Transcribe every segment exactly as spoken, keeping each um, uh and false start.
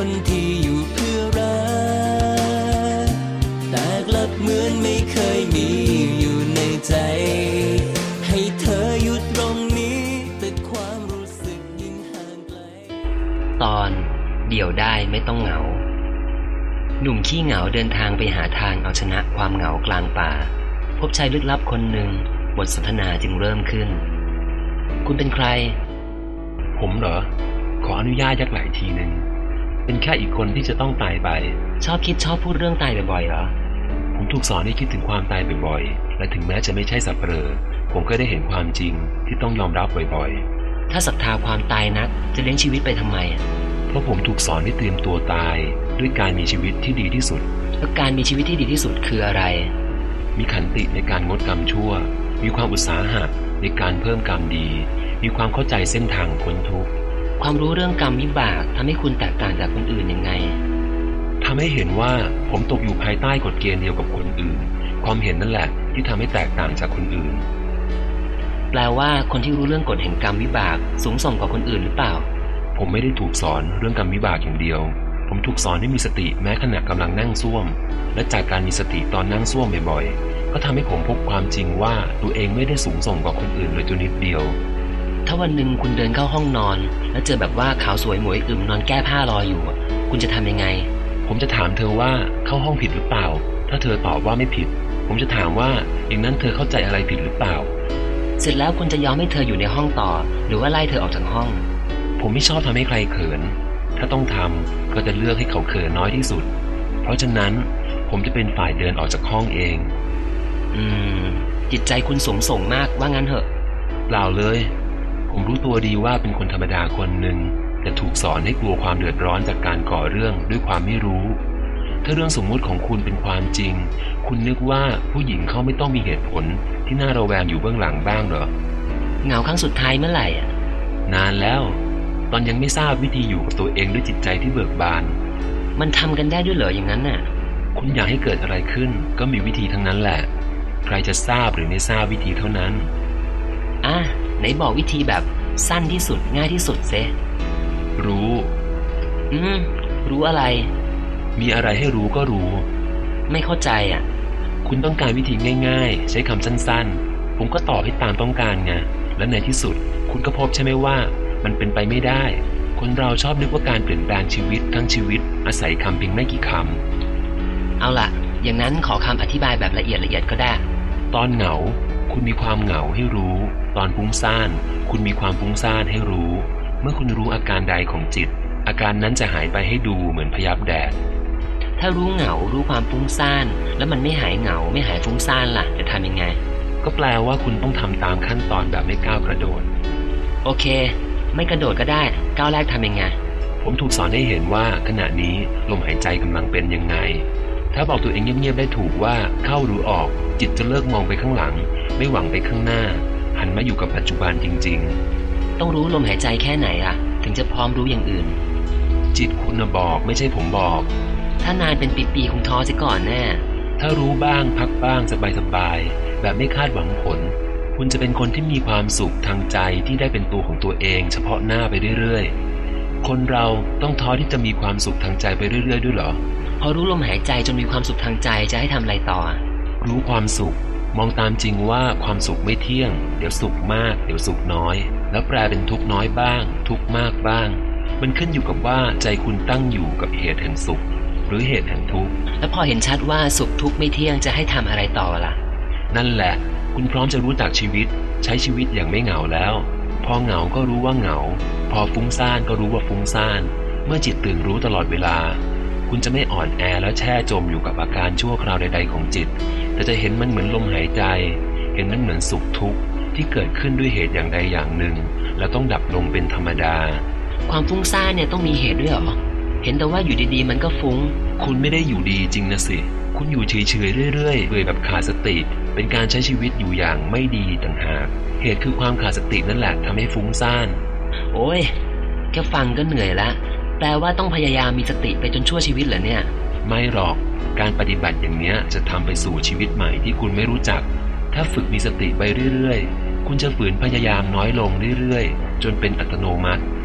คนที่อยู่เพื่อรักแต่กลับเหมือนไม่เคยมีอยู่ในใจให้เธออยู่ตรงนี้แต่ความรู้สึกยิ่งห่างไกลตอนเดี่ยวได้ไม่ต้องเหงาหนุ่มขี้เหงาเดินทางไปหาทางเอาชนะความเหงากลางป่าพบชายลึกลับคนหนึ่งบทสนทนาจึงเริ่มขึ้นคุณเป็นใครผมเหรอขออนุญาตยักไหล่ทีนึงเป็นแค่อีกคนที่จะต้องตายไปชอบคิดชอบพูดเรื่องตายบ่อยๆเหรอผมถูกสอนให้คิดถึงความตายบ่อยๆและถึงแม้จะไม่ใช่สัปเหร่อผมก็ได้เห็นความจริงที่ต้องยอมรับบ่อยๆถ้าศรัทธาความตายนักจะเลี้ยงชีวิตไปทำไมเพราะผมถูกสอนให้เตรียมตัวตายด้วยการมีชีวิตที่ดีที่สุดแล้วการมีชีวิตที่ดีที่สุดคืออะไรมีขันติในการงดกรรมชั่วมีความอุตสาหะในการเพิ่มกรรมดีมีความเข้าใจเส้นทางพ้นทุกข์ความรู้เรื่องกรรมวิบากทำให้คุณแตกต่างจากคนอื่นยังไงทำให้เห็นว่าผมตกอยู่ภายใต้กฎเกณฑ์เดียวกับคนอื่นความเห็นนั่นแหละที่ทำให้แตกต่างจากคนอื่นแปลว่าคนที่รู้เรื่องกฎแห่งกรรมวิบากสูงส่งกว่าคนอื่นหรือเปล่าผมไม่ได้ถูกสอนเรื่องกรรมวิบากอย่างเดียวผมถูกสอนให้มีสติแม้ขณะกำลังนั่งส้วมและจากการมีสติตอนนั่งส้วมบ่อยๆก็ทำให้ผมพบความจริงว่าตัวเองไม่ได้สูงส่งกว่าคนอื่นเลยจนนิดเดียวถ้าวันหนึ่งคุณเดินเข้าห้องนอนแล้วเจอแบบว่าขาวสวยหมวยอึมนอนแก้ผ้ารออยู่คุณจะทำยังไงผมจะถามเธอว่าเข้าห้องผิดหรือเปล่าถ้าเธอตอบว่าไม่ผิดผมจะถามว่าอย่างนั้นเธอเข้าใจอะไรผิดหรือเปล่าเสร็จแล้วคุณจะยอมให้เธออยู่ในห้องต่อหรือว่าไล่เธอออกจากห้องผมไม่ชอบทำให้ใครเขินถ้าต้องทำก็จะเลือกให้เขาเขินน้อยที่สุดเพราะฉะนั้นผมจะเป็นฝ่ายเดินออกจากห้องเองอืมจิตใจคุณสมส่งมากว่างั้นเหอะเปล่าเลยผมรู้ตัวดีว่าเป็นคนธรรมดาคนหนึ่งแต่ถูกสอนให้กลัวความเดือดร้อนจากการก่อเรื่องด้วยความไม่รู้ถ้าเรื่องสมมุติของคุณเป็นความจริงคุณนึกว่าผู้หญิงเขาไม่ต้องมีเหตุผลที่น่าระแวงอยู่เบื้องหลังบ้างเหรอเหงาครั้งสุดท้ายเมื่อไหร่อ่ะนานแล้วตอนยังไม่ทราบวิธีอยู่กับตัวเองด้วยจิตใจที่เบิกบานมันทำกันได้ด้วยเหรออย่างนั้นน่ะคุณอยากให้เกิดอะไรขึ้นก็มีวิธีทั้งนั้นแหละใครจะทราบหรือไม่ทราบวิธีเท่านั้นอ่ะไหนบอกวิธีแบบสั้นที่สุดง่ายที่สุดเซรู้อืมรู้อะไรมีอะไรให้รู้ก็รู้ไม่เข้าใจอ่ะคุณต้องการวิธีง่ายๆใช้คำสั้นๆผมก็ตอบให้ตามต้องการไงและในที่สุดคุณก็พบใช่ไหมว่ามันเป็นไปไม่ได้คนเราชอบนึกว่าการเปลี่ยนแปลงชีวิตทั้งชีวิตอาศัยคำเพียงไม่กี่คำเอาล่ะอย่างนั้นขอคำอธิบายแบบละเอียดละเอียดก็ได้ตอนเหงาคุณมีความเหงาให้รู้ตอนฟุ้งซ่านคุณมีความฟุ้งซ่านให้รู้เมื่อคุณรู้อาการใดของจิตอาการนั้นจะหายไปให้ดูเหมือนพยับแดดถ้ารู้เหงารู้ความฟุ้งซ่านแล้วมันไม่หายเหงาไม่หายฟุ้งซ่านล่ะจะทำยังไงก็แปลว่าคุณต้องทำตามขั้นตอนแบบไม่ก้าวกระโดดโอเคไม่กระโดดก็ได้ก้าวแรกทำยังไงผมถูกสอนให้เห็นว่าขณะนี้ลมหายใจกำลังเป็นยังไงถ้าบอกตัวเองเงียบๆได้ถูกว่าเข้าหรือออกจิตจะเลิกมองไปข้างหลังไม่หวังไปข้างหน้าหันมาอยู่กับปัจจุบันจริงๆต้องรู้ลมหายใจแค่ไหนล่ะถึงจะพร้อมรู้อย่างอื่นจิตคุณน่ะบอกไม่ใช่ผมบอกถ้านานเป็นปีๆคงท้อเสียก่อนแน่ถ้ารู้บ้างพักบ้างสบายๆแบบไม่คาดหวังผลคุณจะเป็นคนที่มีความสุขทางใจที่ได้เป็นตัวของตัวเองเฉพาะหน้าไปเรื่อยๆคนเราต้องท้อที่จะมีความสุขทางใจไปเรื่อยๆด้วยเหรอพอรู้ลมหายใจจนมีความสุขทางใจจะให้ทำอะไรต่อรู้ความสุขมองตามจริงว่าความสุขไม่เที่ยงเดี๋ยวสุขมากเดี๋ยวสุขน้อยแล้วแปลเป็นทุกข์น้อยบ้างทุกข์มากบ้างมันขึ้นอยู่กับว่าใจคุณตั้งอยู่กับเหตุแห่งสุขหรือเหตุแห่งทุกข์แล้วพอเห็นชัดว่าสุขทุกข์ไม่เที่ยงจะให้ทำอะไรต่อล่ะนั่นแหละคุณพร้อมจะรู้จักชีวิตใช้ชีวิตอย่างไม่เหงาแล้วพอเหงาก็รู้ว่าเหงาพอฟุ้งซ่านก็รู้ว่าฟุ้งซ่านเมื่อจิตตื่นรู้ตลอดเวลาคุณจะไม่อ่อนแอและแช่จมอยู่กับอาการชั่วคราวใดๆของจิตแต่จะเห็นมันเหมือนลมหายใจเห็นมันเหมือนสุขทุกข์ที่เกิดขึ้นด้วยเหตุอย่างใดอย่างหนึ่งแล้วต้องดับลงเป็นธรรมดาความฟุ้งซ่านเนี่ยต้องมีเหตุด้วยเหรอเห็นแต่ว่าอยู่ดีๆมันก็ฟุ้งคุณไม่ได้อยู่ดีจริงนะสิคุณอยู่เฉยๆเรื่อยๆเลยแบบขาดสติเป็นการใช้ชีวิตอยู่อย่างไม่ดีต่างหากเหตุคือความขาดสตินั่นแหละทำให้ฟุ้งซ่านโอ้ยแค่ฟังก็เหนื่อยละแปลว่าต้องพยายามมีสติไปจนชั่วชีวิตเหรอเนี่ยไม่หรอกการปฏิบัติอย่างนี้จะทำไปสู่ชีวิตใหม่ที่คุณไม่รู้จักถ้าฝึกมีสติไปเรื่อยๆคุณจะฝืนพยายามน้อยลงเรื่อยๆจนเป็นอัตโนมัติ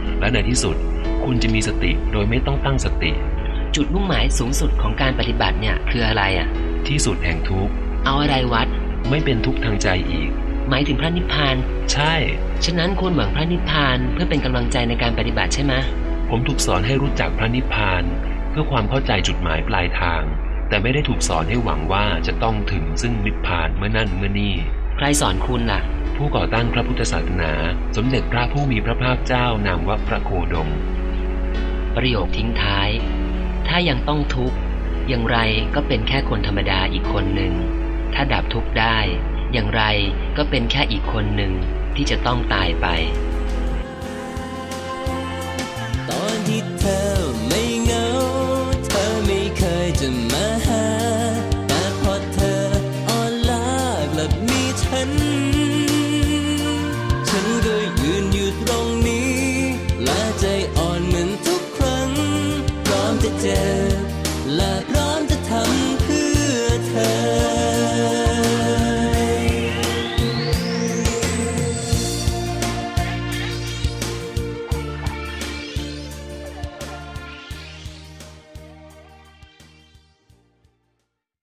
และในที่สุดคุณจะมีสติโดยไม่ต้องตั้งสติจุดมุ่งหมายสูงสุดของการปฏิบัติเนี่ยคืออะไรอ่ะที่สุดแห่งทุกข์เอาอะไรวัดไม่เป็นทุกข์ทางใจอีกหมายถึงพระนิพพานใช่ฉะนั้นควรหวังพระนิพพานเพื่อเป็นกำลังใจในการปฏิบัติใช่ไหมผมถูกสอนให้รู้จักพระนิพพานเพื่อความเข้าใจจุดหมายปลายทางแต่ไม่ได้ถูกสอนให้หวังว่าจะต้องถึงซึ่งนิพพานเมื่อนั่นเมื่อนี่ใครสอนคุณล่ะผู้ก่อตั้งพระพุทธศาสนาสมเด็จพระผู้มีพระภาคเจ้านามว่าพระโคดมประโยคทิ้งท้ายถ้ายังต้องทุกข์อย่างไรก็เป็นแค่คนธรรมดาอีกคนหนึ่งถ้าดับทุกข์ได้อย่างไรก็เป็นแค่อีกคนหนึ่งที่จะต้องตายไปตอนที่เธอไม่เหงาเธอไม่เคยจะมาหาแต่พอเธออ่อนล้ากลับมีฉันฉันก็ยืนอยู่ตรงนี้และใจอ่อนเหมือนทุกครั้งพร้อมจะเจอและพร้อมจะทำ